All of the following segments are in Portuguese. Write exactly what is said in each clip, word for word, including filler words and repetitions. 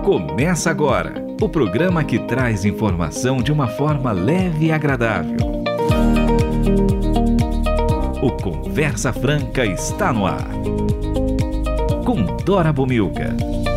Começa agora o programa que traz informação de uma forma leve e agradável. O Conversa Franca está no ar. Com Dora Bomilca.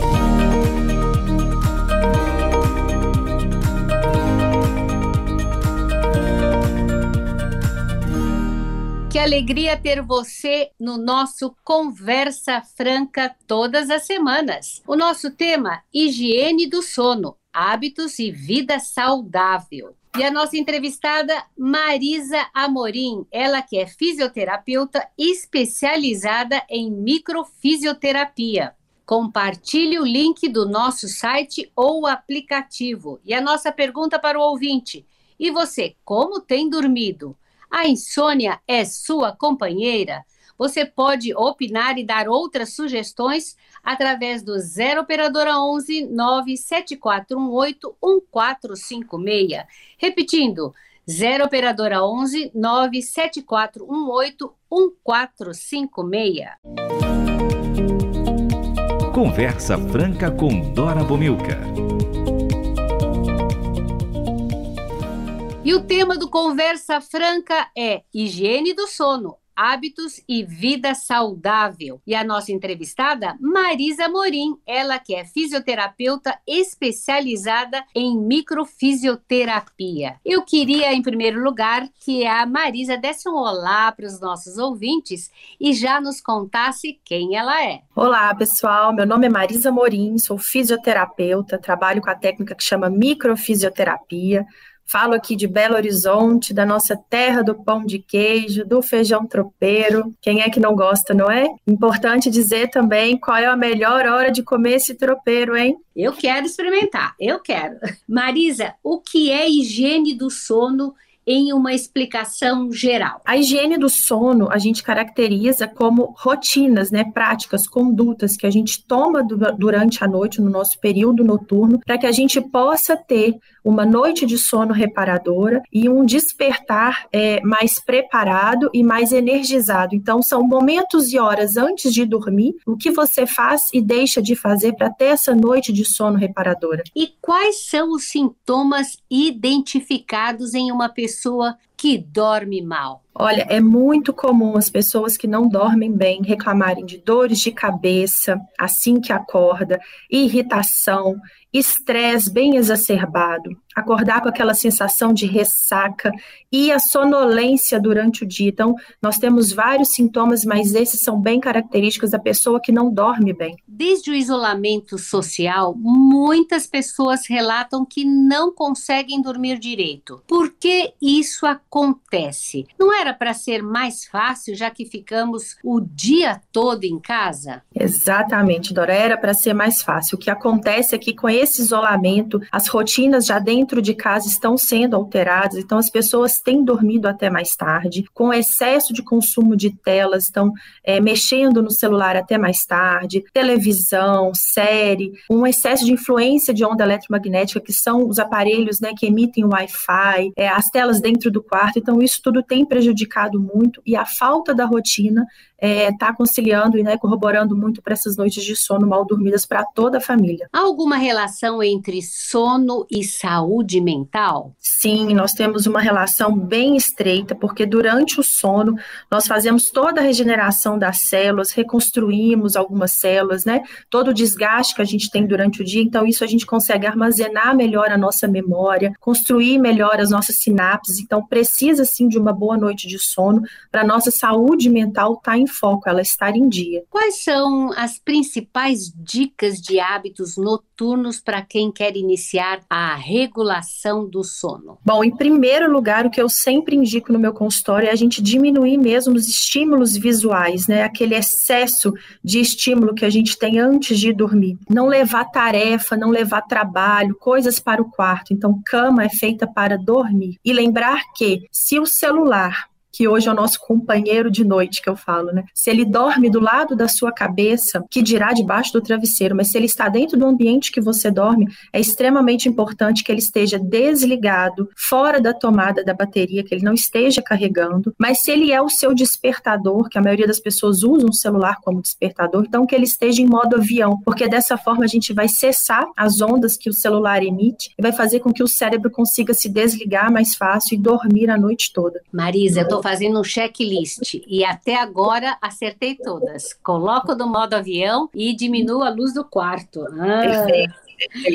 Que alegria ter você no nosso Conversa Franca todas as semanas. O nosso tema, higiene do sono, hábitos e vida saudável. E a nossa entrevistada, Marisa Amorim, ela que é fisioterapeuta especializada em microfisioterapia. Compartilhe o link do nosso site ou aplicativo. E a nossa pergunta para o ouvinte, e você, como tem dormido? A insônia é sua companheira? Você pode opinar e dar outras sugestões através do zero operadora onze, nove sete quatro um oito, um quatro cinco seis. Repetindo, zero operadora onze, nove sete quatro um oito, um quatro cinco seis. Conversa Franca com Dora Bomilca. E o tema do Conversa Franca é higiene do sono, hábitos e vida saudável. E a nossa entrevistada, Marisa Amorim, ela que é fisioterapeuta especializada em microfisioterapia. Eu queria, em primeiro lugar, que a Marisa desse um olá para os nossos ouvintes e já nos contasse quem ela é. Olá, pessoal. Meu nome é Marisa Amorim, sou fisioterapeuta, trabalho com a técnica que chama microfisioterapia. Falo aqui de Belo Horizonte, da nossa terra do pão de queijo, do feijão tropeiro. Quem é que não gosta, não é? Importante dizer também qual é a melhor hora de comer esse tropeiro, hein? Eu quero experimentar, eu quero. Marisa, o que é higiene do sono em uma explicação geral? A higiene do sono a gente caracteriza como rotinas, né, práticas, condutas que a gente toma durante a noite, no nosso período noturno, para que a gente possa ter uma noite de sono reparadora e um despertar é, mais preparado e mais energizado. Então, são momentos e horas antes de dormir, o que você faz e deixa de fazer para ter essa noite de sono reparadora. E quais são os sintomas identificados em uma pessoa que dorme mal? Olha, é muito comum as pessoas que não dormem bem reclamarem de dores de cabeça assim que acorda, irritação, estresse bem exacerbado, acordar com aquela sensação de ressaca e a sonolência durante o dia. Então, nós temos vários sintomas, mas esses são bem característicos da pessoa que não dorme bem. Desde o isolamento social, muitas pessoas relatam que não conseguem dormir direito. Por que isso acontece? Não era para ser mais fácil, já que ficamos o dia todo em casa? Exatamente, Dora, era para ser mais fácil. O que acontece é que com esse isolamento, as rotinas já dentro de casa estão sendo alteradas, então as pessoas têm dormido até mais tarde, com excesso de consumo de telas, estão é, mexendo no celular até mais tarde, televisão, série, um excesso de influência de onda eletromagnética, que são os aparelhos, né, que emitem Wi-Fi, é, as telas dentro do quarto, então isso tudo tem prejudicado muito e a falta da rotina está é, conciliando e né, corroborando muito para essas noites de sono mal dormidas para toda a família. Há alguma relação entre sono e saúde mental? Sim, nós temos uma relação bem estreita, porque durante o sono nós fazemos toda a regeneração das células, reconstruímos algumas células, né? Todo o desgaste que a gente tem durante o dia, então isso a gente consegue armazenar melhor a nossa memória, construir melhor as nossas sinapses, então precisa sim de uma boa noite de sono para a nossa saúde mental estar em foco, ela estar em dia. Quais são as principais dicas de hábitos noturnos para quem quer iniciar a regulação do sono? Bom, em primeiro lugar, o que eu sempre indico no meu consultório é a gente diminuir mesmo os estímulos visuais, né? Aquele excesso de estímulo que a gente tem antes de dormir. Não levar tarefa, não levar trabalho, coisas para o quarto. Então, cama é feita para dormir. E lembrar que se o celular que hoje é o nosso companheiro de noite, que eu falo, né? Se ele dorme do lado da sua cabeça, que dirá debaixo do travesseiro, mas se ele está dentro do ambiente que você dorme, é extremamente importante que ele esteja desligado, fora da tomada da bateria, que ele não esteja carregando, mas se ele é o seu despertador, que a maioria das pessoas usa um celular como despertador, então que ele esteja em modo avião, porque dessa forma a gente vai cessar as ondas que o celular emite e vai fazer com que o cérebro consiga se desligar mais fácil e dormir a noite toda. Marisa, eu estou fazendo um checklist e até agora acertei todas. Coloco no modo avião e diminuo a luz do quarto. Ah. Perfeito.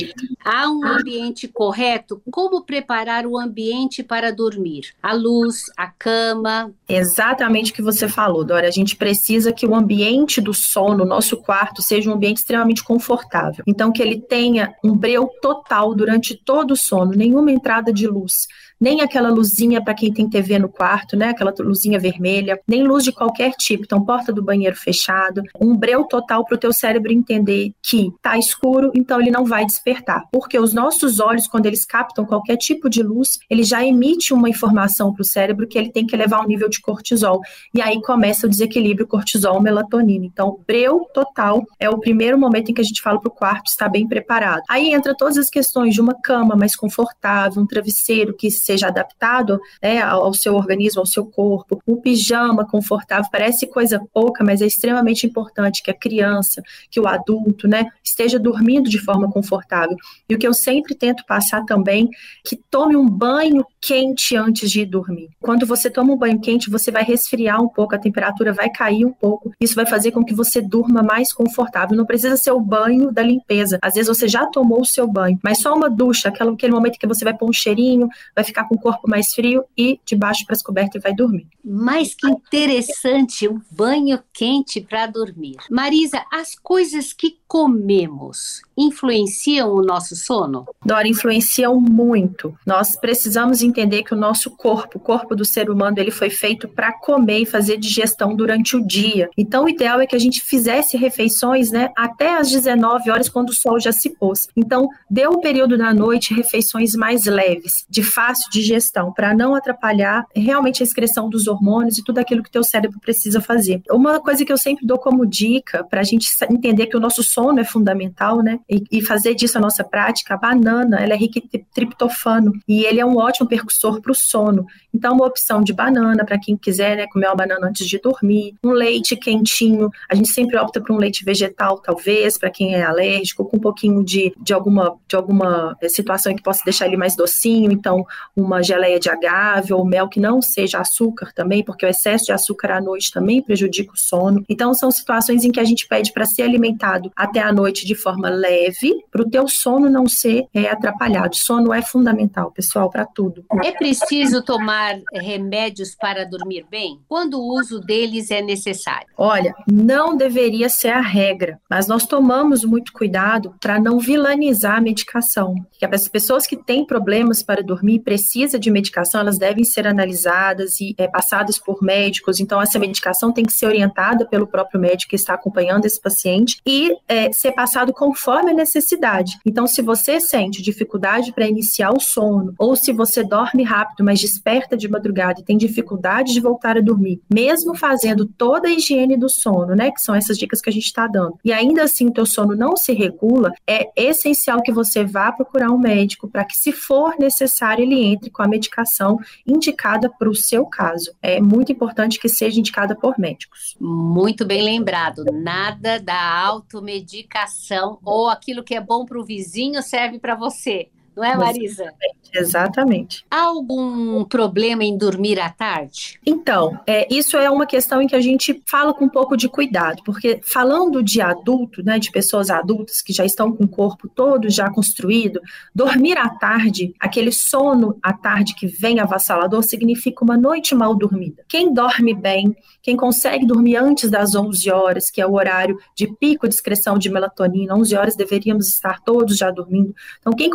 Há um ambiente correto? Como preparar o ambiente para dormir? A luz, a cama. Exatamente o que você falou, Dora. A gente precisa que o ambiente do sono, nosso quarto, seja um ambiente extremamente confortável. Então, que ele tenha um breu total durante todo o sono, nenhuma entrada de luz. Nem aquela luzinha para quem tem T V no quarto, né? Aquela luzinha vermelha, nem luz de qualquer tipo. Então, porta do banheiro fechado, um breu total para o teu cérebro entender que tá escuro, então ele não vai despertar. Porque os nossos olhos, quando eles captam qualquer tipo de luz, ele já emite uma informação para o cérebro que ele tem que elevar o nível de cortisol. E aí começa o desequilíbrio cortisol-melatonina. Então, breu total é o primeiro momento em que a gente fala para o quarto estar bem preparado. Aí entra todas as questões de uma cama mais confortável, um travesseiro que seja adaptado, né, ao seu organismo, ao seu corpo, um pijama confortável, parece coisa pouca, mas é extremamente importante que a criança, que o adulto, né, esteja dormindo de forma confortável. E o que eu sempre tento passar também, que tome um banho quente antes de ir dormir. Quando você toma um banho quente, você vai resfriar um pouco, a temperatura vai cair um pouco, isso vai fazer com que você durma mais confortável. Não precisa ser o banho da limpeza, às vezes você já tomou o seu banho, mas só uma ducha, aquele, aquele momento que você vai pôr um cheirinho, vai ficar com o corpo mais frio e de baixo para as cobertas e vai dormir. Mas que interessante, um banho quente para dormir. Marisa, as coisas que comemos influenciam o nosso sono? Dora, influenciam muito. Nós precisamos entender que o nosso corpo, o corpo do ser humano, ele foi feito para comer e fazer digestão durante o dia. Então, o ideal é que a gente fizesse refeições, né, até às dezenove horas, quando o sol já se pôs. Então, dê um período da noite, refeições mais leves, de fácil digestão, para não atrapalhar realmente a excreção dos hormônios e tudo aquilo que o teu cérebro precisa fazer. Uma coisa que eu sempre dou como dica, para a gente entender que o nosso sono é fundamental, né, e, e fazer disso a nossa prática, a banana, ela é rica em triptofano, e ele é um ótimo percussor para o sono. Então, uma opção de banana, para quem quiser, né, comer uma banana antes de dormir, um leite quentinho, a gente sempre opta por um leite vegetal, talvez, para quem é alérgico, com um pouquinho de, de, alguma, de alguma situação que possa deixar ele mais docinho, então, uma geleia de agave ou mel que não seja açúcar também, porque o excesso de açúcar à noite também prejudica o sono. Então, são situações em que a gente pede para ser alimentado até a noite de forma leve, para o teu sono não ser é, atrapalhado. Sono é fundamental, pessoal, para tudo. É preciso tomar remédios para dormir bem? Quando o uso deles é necessário? Olha, não deveria ser a regra, mas nós tomamos muito cuidado para não vilanizar a medicação. Porque as pessoas que têm problemas para dormir, precisam de medicação, elas devem ser analisadas e é, passadas por médicos. Então, essa medicação tem que ser orientada pelo próprio médico que está acompanhando esse paciente e é, ser passado conforme a necessidade. Então, se você sente dificuldade para iniciar o sono, ou se você dorme rápido, mas desperta de madrugada e tem dificuldade de voltar a dormir, mesmo fazendo toda a higiene do sono, né, que são essas dicas que a gente está dando, e ainda assim o teu sono não se regula, é essencial que você vá procurar um médico para que, se for necessário, ele entre com a medicação indicada para o seu caso. É muito importante que seja indicada por médicos. Muito bem lembrado. Nada da automedicação ou aquilo que é bom para o vizinho serve para você. Não é, Marisa? Exatamente. Há algum problema em dormir à tarde? Então, é, isso é uma questão em que a gente fala com um pouco de cuidado, porque falando de adulto, né, de pessoas adultas que já estão com o corpo todo já construído, dormir à tarde, aquele sono à tarde que vem avassalador, significa uma noite mal dormida. Quem dorme bem, quem consegue dormir antes das onze horas, que é o horário de pico de excreção de melatonina, onze horas deveríamos estar todos já dormindo. Então, quem consegue dormir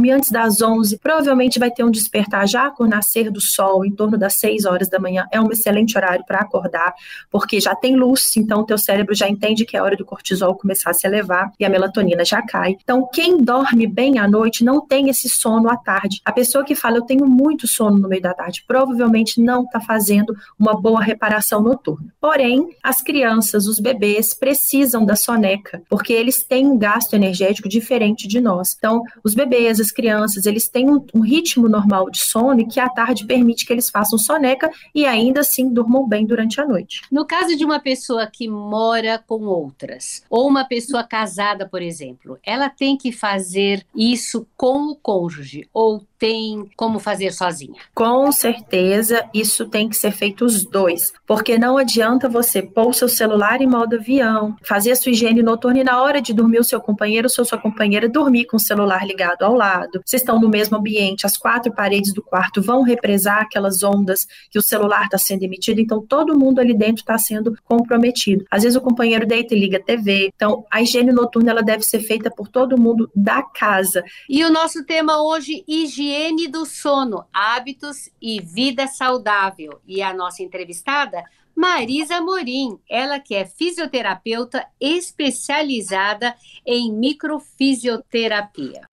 dormir antes das onze, provavelmente vai ter um despertar já com o nascer do sol, em torno das seis horas da manhã. É um excelente horário para acordar, porque já tem luz, então o teu cérebro já entende que é hora do cortisol começar a se elevar e a melatonina já cai. Então, quem dorme bem à noite não tem esse sono à tarde. A pessoa que fala, eu tenho muito sono no meio da tarde, provavelmente não está fazendo uma boa reparação noturna. Porém, as crianças, os bebês, precisam da soneca, porque eles têm um gasto energético diferente de nós. Então, os bebês, as crianças, eles têm um, um ritmo normal de sono e que à tarde permite que eles façam soneca e ainda assim durmam bem durante a noite. No caso de uma pessoa que mora com outras, ou uma pessoa casada, por exemplo, ela tem que fazer isso com o cônjuge ou tem como fazer sozinha? Com certeza, isso tem que ser feito os dois, porque não adianta você pôr o seu celular em modo avião, fazer a sua higiene noturna e na hora de dormir o seu companheiro ou sua companheira dormir com o celular ligado ao lado. Vocês estão no mesmo ambiente, as quatro paredes do quarto vão represar aquelas ondas que o celular está sendo emitido, então todo mundo ali dentro está sendo comprometido. Às vezes o companheiro deita e liga a T V, então a higiene noturna ela deve ser feita por todo mundo da casa. E o nosso tema hoje, higiene Higiene do sono, hábitos e vida saudável. E a nossa entrevistada, Marisa Amorim, ela que é fisioterapeuta especializada em microfisioterapia.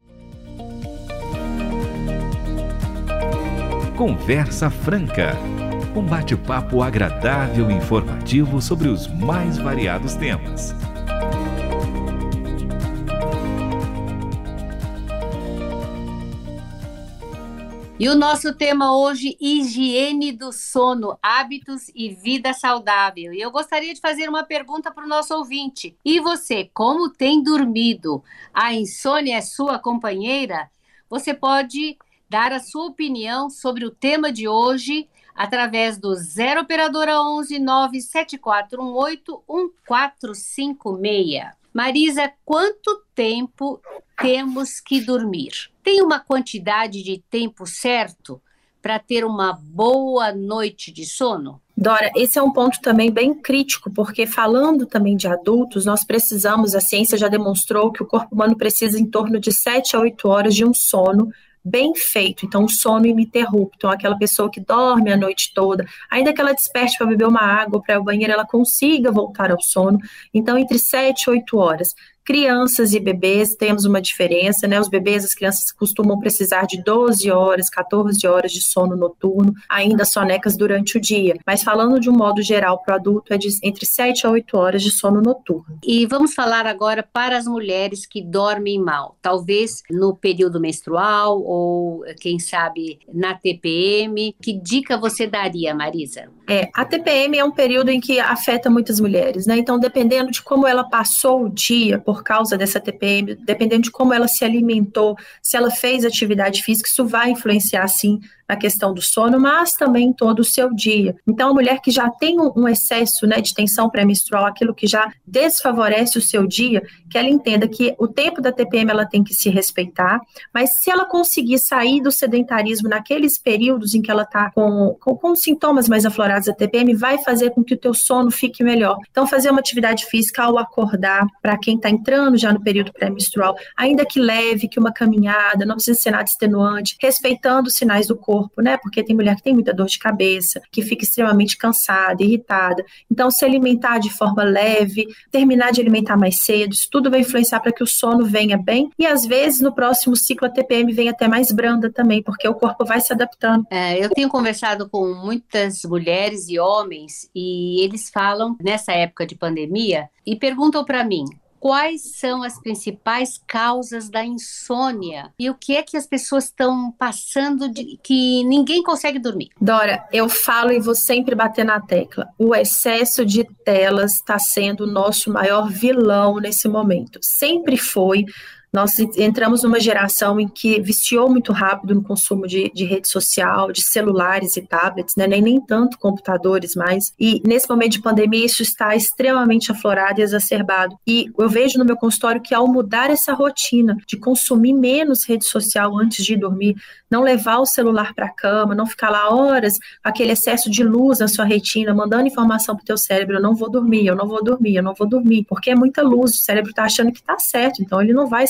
Conversa Franca, um bate-papo agradável e informativo sobre os mais variados temas. E o nosso tema hoje, higiene do sono, hábitos e vida saudável. E eu gostaria de fazer uma pergunta para o nosso ouvinte. E você, como tem dormido? A insônia é sua companheira? Você pode dar a sua opinião sobre o tema de hoje através do zero operadora onze nove sete quatro um oito um quatro cinco seis. Marisa, quanto tempo temos que dormir? Tem uma quantidade de tempo certo para ter uma boa noite de sono? Dora, esse é um ponto também bem crítico, porque falando também de adultos, nós precisamos, a ciência já demonstrou que o corpo humano precisa em torno de sete a oito horas de um sono bem feito, então um sono ininterrupto, então aquela pessoa que dorme a noite toda, ainda que ela desperte para beber uma água, para ir ao banheiro, ela consiga voltar ao sono, então entre sete e oito horas. Crianças e bebês, temos uma diferença, né? Os bebês, as crianças costumam precisar de doze horas, quatorze horas de sono noturno, ainda sonecas durante o dia. Mas falando de um modo geral para o adulto, é de entre sete a oito horas de sono noturno. E vamos falar agora para as mulheres que dormem mal, talvez no período menstrual ou, quem sabe, na T P M. Que dica você daria, Marisa? É, a T P M é um período em que afeta muitas mulheres, né? Então, dependendo de como ela passou o dia, por causa dessa T P M, dependendo de como ela se alimentou, se ela fez atividade física, isso vai influenciar, sim, na questão do sono, mas também todo o seu dia. Então, a mulher que já tem um excesso, né, de tensão pré-menstrual, aquilo que já desfavorece o seu dia, que ela entenda que o tempo da T P M ela tem que se respeitar, mas se ela conseguir sair do sedentarismo naqueles períodos em que ela está com, com, com sintomas mais aflorados da T P M, vai fazer com que o teu sono fique melhor. Então, fazer uma atividade física ao acordar, para quem está entrando já no período pré-menstrual, ainda que leve, que uma caminhada, não precisa ser nada extenuante, respeitando os sinais do corpo, né? Porque tem mulher que tem muita dor de cabeça, que fica extremamente cansada, irritada. Então, se alimentar de forma leve, terminar de alimentar mais cedo, isso tudo vai influenciar para que o sono venha bem. E, às vezes, no próximo ciclo, a T P M vem até mais branda também, porque o corpo vai se adaptando. É, eu tenho conversado com muitas mulheres e homens, e eles falam, nessa época de pandemia, e perguntam para mim, quais são as principais causas da insônia? E o que é que as pessoas estão passando de que ninguém consegue dormir? Dora, eu falo e vou sempre bater na tecla. O excesso de telas está sendo o nosso maior vilão nesse momento. Sempre foi. Nós entramos numa geração em que viciou muito rápido no consumo de, de rede social, de celulares e tablets, né? nem, nem tanto computadores mais. E nesse momento de pandemia isso está extremamente aflorado e exacerbado. E eu vejo no meu consultório que ao mudar essa rotina de consumir menos rede social antes de dormir, não levar o celular para a cama, não ficar lá horas com aquele excesso de luz na sua retina, mandando informação para o teu cérebro, eu não vou dormir, eu não vou dormir, eu não vou dormir, porque é muita luz, o cérebro está achando que está certo, então ele não vai se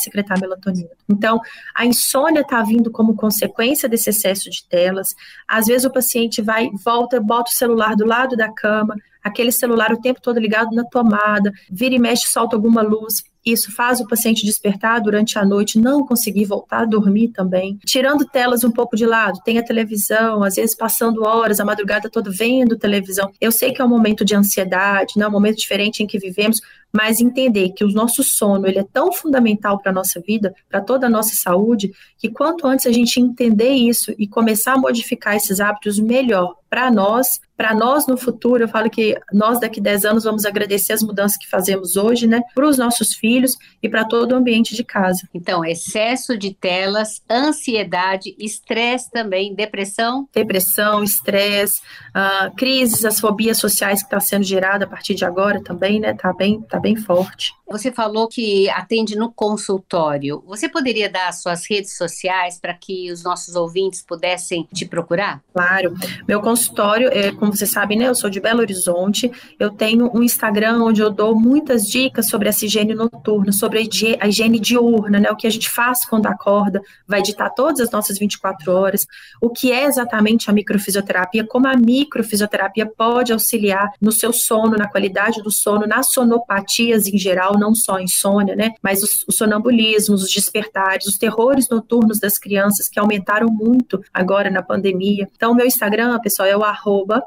secretar melatonina. Então, a insônia está vindo como consequência desse excesso de telas. Às vezes o paciente vai, volta, bota o celular do lado da cama, aquele celular o tempo todo ligado na tomada, vira e mexe, solta alguma luz. Isso faz o paciente despertar durante a noite, não conseguir voltar a dormir também. Tirando telas um pouco de lado, tem a televisão, às vezes passando horas, a madrugada toda vendo televisão. Eu sei que é um momento de ansiedade, né, um momento diferente em que vivemos, mas entender que o nosso sono ele é tão fundamental para a nossa vida, para toda a nossa saúde, que quanto antes a gente entender isso e começar a modificar esses hábitos, melhor para nós, para nós no futuro. Eu falo que nós daqui a dez anos vamos agradecer as mudanças que fazemos hoje, né, para os nossos filhos e para todo o ambiente de casa. Então, excesso de telas, ansiedade, estresse também, depressão? Depressão, estresse, uh, crises, as fobias sociais que está sendo gerada a partir de agora também, né, tá bem, tá bem forte. Você falou que atende no consultório. Você poderia dar as suas redes sociais para que os nossos ouvintes pudessem te procurar? Claro. Meu consultório, é, como você sabe, né, eu sou de Belo Horizonte. Eu tenho um Instagram onde eu dou muitas dicas sobre essa higiene noturna, sobre a higiene diurna, né, o que a gente faz quando acorda, vai ditar todas as nossas vinte e quatro horas, o que é exatamente a microfisioterapia, como a microfisioterapia pode auxiliar no seu sono, na qualidade do sono, nas sonopatias em geral, não só insônia, né, mas os, os sonambulismos, os despertares, os terrores noturnos das crianças que aumentaram muito agora na pandemia. Então, meu Instagram, pessoal, é o arroba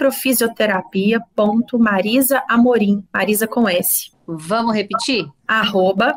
microfisioterapia.marisaamorim, Marisa com S. Vamos repetir? Arroba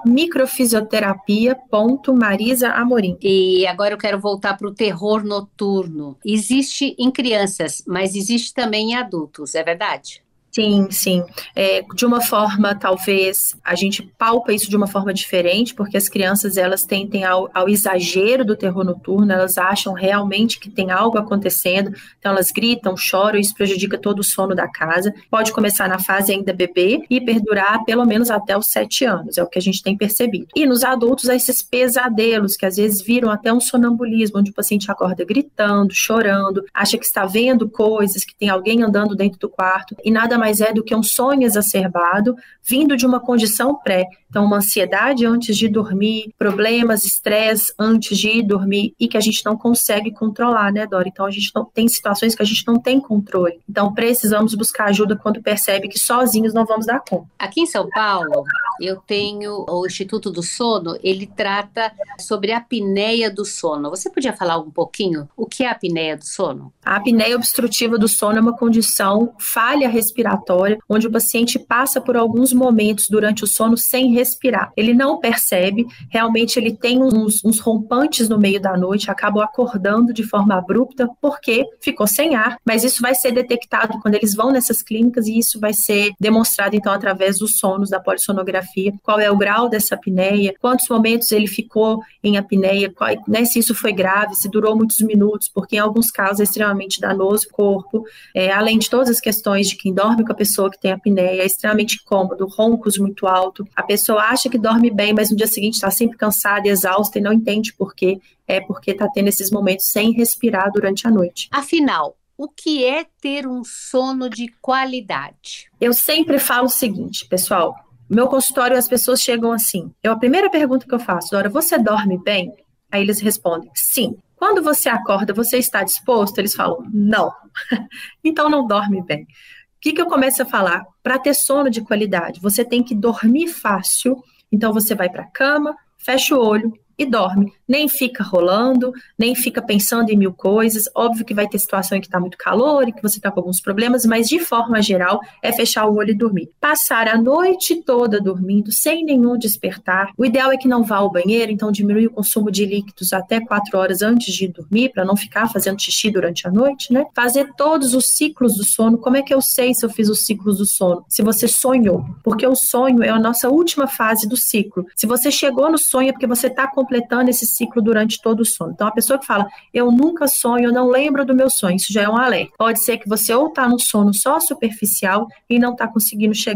microfisioterapia.marisaamorim. E agora eu quero voltar para o terror noturno. Existe em crianças, mas existe também em adultos, é verdade? Sim, sim. É, de uma forma, talvez, a gente palpa isso de uma forma diferente, porque as crianças, elas tendem ao, ao exagero do terror noturno, elas acham realmente que tem algo acontecendo, então elas gritam, choram, isso prejudica todo o sono da casa. Pode começar na fase ainda bebê e perdurar pelo menos até os sete anos, é o que a gente tem percebido. E nos adultos, esses pesadelos, que às vezes viram até um sonambulismo, onde o paciente acorda gritando, chorando, acha que está vendo coisas, que tem alguém andando dentro do quarto, e nada mais mais é do que um sonho exacerbado vindo de uma condição pré. Então, uma ansiedade antes de dormir, problemas, estresse antes de ir dormir e que a gente não consegue controlar, né, Dora? Então, a gente não tem situações que a gente não tem controle. Então, precisamos buscar ajuda quando percebe que sozinhos não vamos dar conta. Aqui em São Paulo, eu tenho o Instituto do Sono, ele trata sobre a apneia do sono. Você podia falar um pouquinho o que é a apneia do sono? A apneia obstrutiva do sono é uma condição falha respiratória, onde o paciente passa por alguns momentos durante o sono sem respirar. Ele não percebe, realmente ele tem uns, uns rompantes no meio da noite, acaba acordando de forma abrupta porque ficou sem ar, mas isso vai ser detectado quando eles vão nessas clínicas e isso vai ser demonstrado então através dos sonos, da polissonografia, qual é o grau dessa apneia, quantos momentos ele ficou em apneia, qual, né, se isso foi grave, se durou muitos minutos, porque em alguns casos é extremamente danoso ao corpo, é, além de todas as questões de quem dorme com a pessoa que tem apneia, é extremamente incômodo, roncos muito alto, a pessoa acha que dorme bem, mas no dia seguinte está sempre cansada e exausta e não entende por quê, é porque está tendo esses momentos sem respirar durante a noite. Afinal, o que é ter um sono de qualidade? Eu sempre falo o seguinte, pessoal, no meu consultório as pessoas chegam assim, eu, a primeira pergunta que eu faço, Dora, você dorme bem? Aí eles respondem, sim. Quando você acorda, você está disposto? Eles falam, não. Então não dorme bem. O que, que eu começo a falar? Para ter sono de qualidade, você tem que dormir fácil, então você vai para a cama, fecha o olho e dorme. Nem fica rolando, nem fica pensando em mil coisas. Óbvio que vai ter situação em que está muito calor e que você está com alguns problemas, mas de forma geral é fechar o olho e dormir. Passar a noite toda dormindo, sem nenhum despertar. O ideal é que não vá ao banheiro, então diminui o consumo de líquidos até quatro horas antes de dormir, para não ficar fazendo xixi durante a noite, né? Fazer todos os ciclos do sono. Como é que eu sei se eu fiz os ciclos do sono? Se você sonhou, porque o sonho é a nossa última fase do ciclo. Se você chegou no sonho é porque você está completando esse ciclo durante todo o sono. Então, a pessoa que fala, eu nunca sonho, eu não lembro do meu sonho, isso já é um alerta. Pode ser que você ou está num sono só superficial e não está conseguindo chegar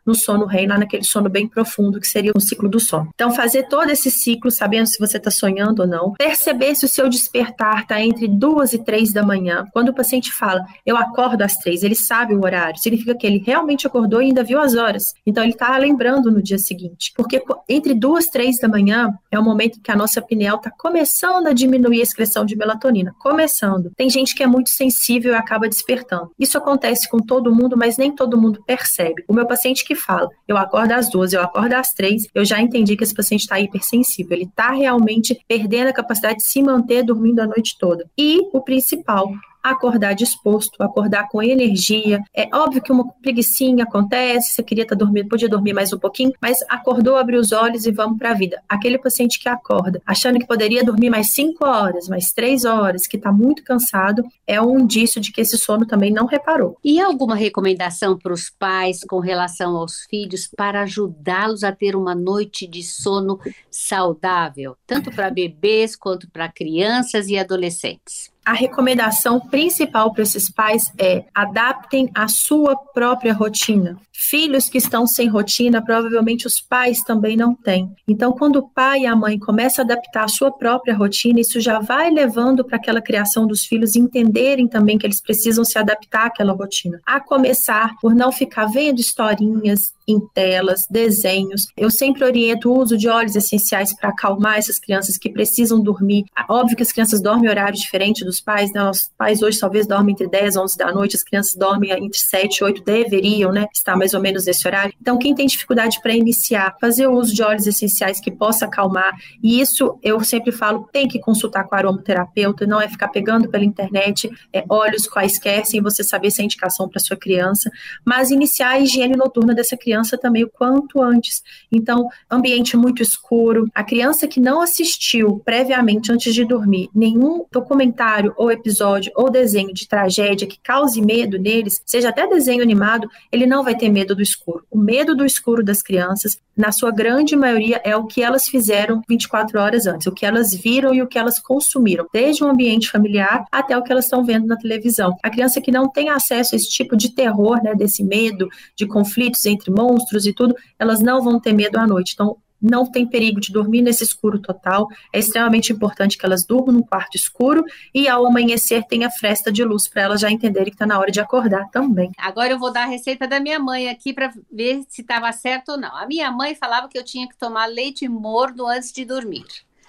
no sono R E M, lá naquele sono bem profundo, que seria o ciclo do sono. Então, fazer todo esse ciclo, sabendo se você está sonhando ou não, perceber se o seu despertar está entre duas e três da manhã. Quando o paciente fala, eu acordo às três, ele sabe o horário, significa que ele realmente acordou e ainda viu as horas. Então, ele está lembrando no dia seguinte. Porque entre duas e três da manhã é o momento em que a nossa pineal está começando a diminuir a excreção de melatonina. Começando. Tem gente que é muito sensível e acaba despertando. Isso acontece com todo mundo, mas nem todo mundo percebe. O meu paciente que fala, eu acordo às duas, eu acordo às três, eu já entendi que esse paciente está hipersensível. Ele está realmente perdendo a capacidade de se manter dormindo a noite toda. E o principal, acordar disposto, acordar com energia. É óbvio que uma preguicinha acontece, você queria estar dormindo, podia dormir mais um pouquinho, mas acordou, abriu os olhos e vamos para a vida. Aquele paciente que acorda, achando que poderia dormir mais cinco horas, mais três horas, que está muito cansado, é um indício de que esse sono também não reparou. E alguma recomendação para os pais com relação aos filhos para ajudá-los a ter uma noite de sono saudável, tanto para bebês quanto para crianças e adolescentes? A recomendação principal para esses pais é adaptem a sua própria rotina. Filhos que estão sem rotina, provavelmente os pais também não têm. Então, quando o pai e a mãe começam a adaptar a sua própria rotina, isso já vai levando para aquela criação dos filhos entenderem também que eles precisam se adaptar àquela rotina. A começar por não ficar vendo historinhas em telas, desenhos. Eu sempre oriento o uso de óleos essenciais para acalmar essas crianças que precisam dormir. Óbvio que as crianças dormem em horário diferente dos pais, né? Os pais hoje talvez dormem entre dez e onze da noite, as crianças dormem entre sete e oito, deveriam, né? Estar mais ou menos nesse horário. Então, quem tem dificuldade para iniciar, fazer o uso de óleos essenciais que possa acalmar, e isso eu sempre falo, tem que consultar com o aromaterapeuta, não é ficar pegando pela internet é, óleos quaisquer, sem você saber se é indicação para sua criança, mas iniciar a higiene noturna dessa criança também o quanto antes. Então, ambiente muito escuro, a criança que não assistiu previamente, antes de dormir, nenhum documentário ou episódio ou desenho de tragédia que cause medo neles, seja até desenho animado, ele não vai ter medo do escuro. O medo do escuro das crianças, na sua grande maioria, é o que elas fizeram vinte e quatro horas antes, o que elas viram e o que elas consumiram, desde o ambiente familiar até o que elas estão vendo na televisão. A criança que não tem acesso a esse tipo de terror, né, desse medo, de conflitos entre monstros e tudo, elas não vão ter medo à noite. Então, não tem perigo de dormir nesse escuro total. É extremamente importante que elas durmam num quarto escuro e ao amanhecer tenha fresta de luz para elas já entenderem que está na hora de acordar também. Agora eu vou dar a receita da minha mãe aqui para ver se estava certo ou não. A minha mãe falava que eu tinha que tomar leite morno antes de dormir.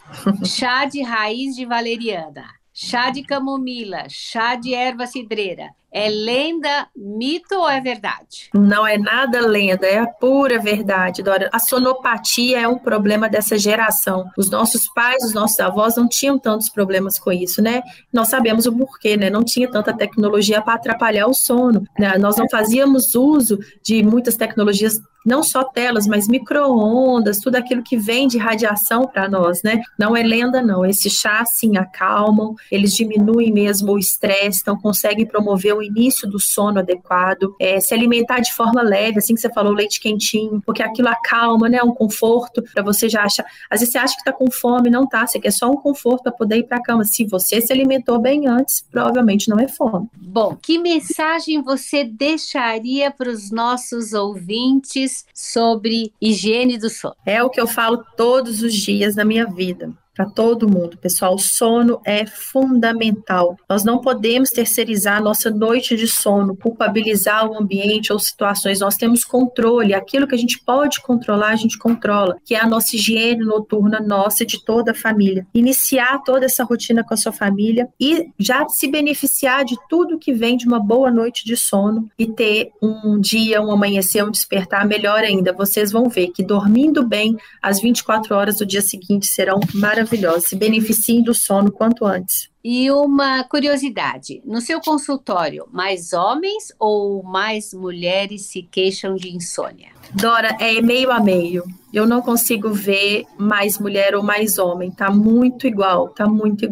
Chá de raiz de valeriana, chá de camomila, chá de erva cidreira. É lenda, mito ou é verdade? Não é nada lenda, é a pura verdade, Dora. A sonopatia é um problema dessa geração. Os nossos pais, os nossos avós não tinham tantos problemas com isso, né? Nós sabemos o porquê, né? Não tinha tanta tecnologia para atrapalhar o sono, né? Nós não fazíamos uso de muitas tecnologias, não só telas, mas micro-ondas, tudo aquilo que vem de radiação para nós, né? Não é lenda, não. Esses chás, sim, acalmam, eles diminuem mesmo o estresse, então conseguem promover o início do sono adequado, é, se alimentar de forma leve, assim que você falou, leite quentinho, porque aquilo acalma, né? Um conforto para você já achar. Às vezes você acha que tá com fome, não tá, você quer só um conforto para poder ir para a cama. Se você se alimentou bem antes, provavelmente não é fome. Bom, que mensagem você deixaria para os nossos ouvintes sobre higiene do sono? É o que eu falo todos os dias na minha vida. Para todo mundo, pessoal, o sono é fundamental. Nós não podemos terceirizar a nossa noite de sono, culpabilizar o ambiente ou situações. Nós temos controle, aquilo que a gente pode controlar, a gente controla, que é a nossa higiene noturna nossa e de toda a família. Iniciar toda essa rotina com a sua família e já se beneficiar de tudo que vem de uma boa noite de sono e ter um dia, um amanhecer, um despertar melhor ainda. Vocês vão ver que dormindo bem, as vinte e quatro horas do dia seguinte serão maravilhosas. Maravilhosa, se beneficiem do sono quanto antes. E uma curiosidade, no seu consultório, mais homens ou mais mulheres se queixam de insônia? Dora, é meio a meio. Eu não consigo ver mais mulher ou mais homem, tá muito igual, tá muito igual.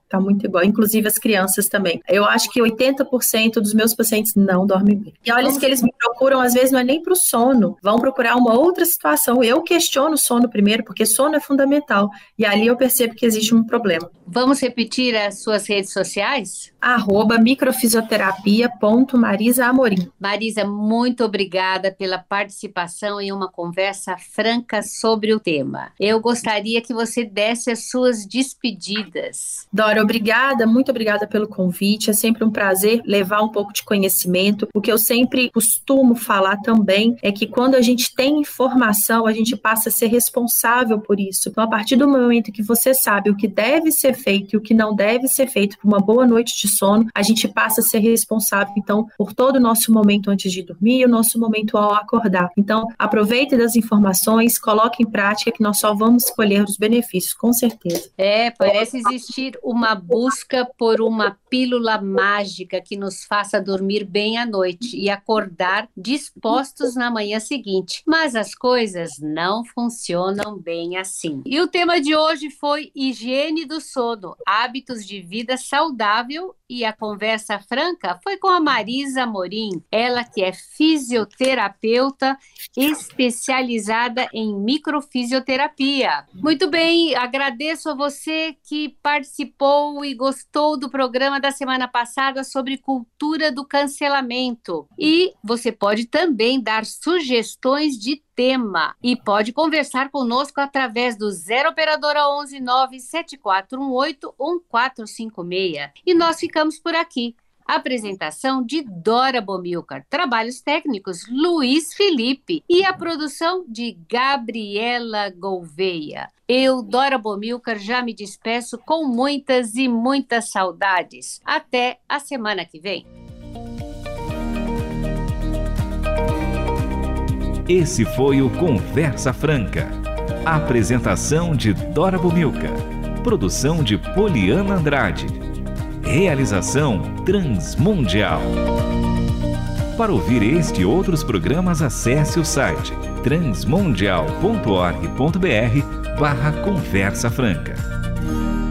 tá muito igual, inclusive as crianças também. Eu acho que oitenta por cento dos meus pacientes não dormem bem. E olha que eles me procuram, às vezes não é nem pro sono, vão procurar uma outra situação. Eu questiono o sono primeiro, porque sono é fundamental, e ali eu percebo que existe um problema. Vamos repetir as suas redes sociais? Arroba microfisioterapia ponto Marisa Amorim. Marisa, muito obrigada pela participação em uma conversa franca sobre o tema. Eu gostaria que você desse as suas despedidas. Dora, obrigada, muito obrigada pelo convite. É sempre um prazer levar um pouco de conhecimento. O que eu sempre costumo falar também é que quando a gente tem informação, a gente passa a ser responsável por isso. Então, a partir do momento que você sabe o que deve ser feito e o que não deve ser feito para uma boa noite de sono, a gente passa a ser responsável, então, por todo o nosso momento antes de dormir e o nosso momento ao acordar. Então, aproveite das informações, coloque em prática que nós só vamos colher os benefícios, com certeza. É, parece existir uma busca por uma pílula mágica que nos faça dormir bem à noite e acordar dispostos na manhã seguinte. Mas as coisas não funcionam bem assim. E o tema de hoje foi higiene do sono, hábitos de vida saudável, e a conversa franca foi com a Marisa Amorim, ela que é fisioterapeuta especializada em microfisioterapia. Muito bem, agradeço a você que participou e gostou do programa da semana passada sobre cultura do cancelamento. E você pode também dar sugestões de tema e pode conversar conosco através do zero operadora onze nove sete quatro um oito um quatro cinco seis. E nós ficamos por aqui. Apresentação de Dora Bomilcar, trabalhos técnicos Luiz Felipe e a produção de Gabriela Gouveia. Eu, Dora Bomilcar, já me despeço com muitas e muitas saudades. Até a semana que vem. Esse foi o Conversa Franca. Apresentação de Dora Bomilcar. Produção de Poliana Andrade. Realização Transmundial. Para ouvir este e outros programas, acesse o site transmundial ponto org ponto br barra Conversa Franca.